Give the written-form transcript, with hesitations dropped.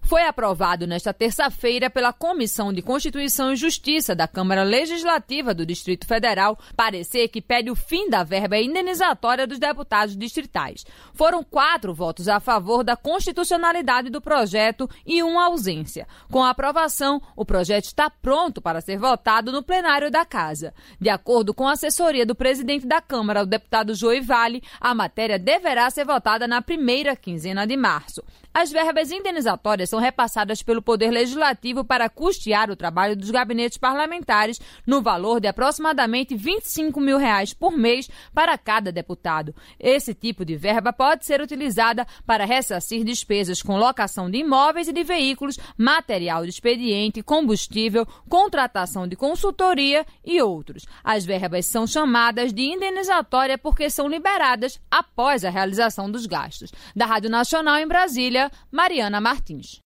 foi aprovado nesta terça-feira pela Comissão de Constituição e Justiça da Câmara Legislativa do Distrito Federal, parecer que pede o fim da verba indenizatória dos deputados distritais. Foram 4 votos a favor da constitucionalidade do projeto e 1 ausência. Com a aprovação, o projeto está pronto para ser votado no plenário da Casa. De acordo com a assessoria do presidente da Câmara, o deputado Joey Vale, a matéria deverá ser votada na primeira quinzena de março. As verbas indenizatórias são repassadas pelo Poder Legislativo para custear o trabalho dos gabinetes parlamentares no valor de aproximadamente R$ 25 mil por mês para cada deputado. Esse tipo de verba pode ser utilizada para ressarcir despesas com locação de imóveis e de veículos, material de expediente, combustível, contratação de consultoria e outros. As verbas são chamadas de indenizatória porque são liberadas após a realização dos gastos. Da Rádio Nacional em Brasília, Mariana Martins.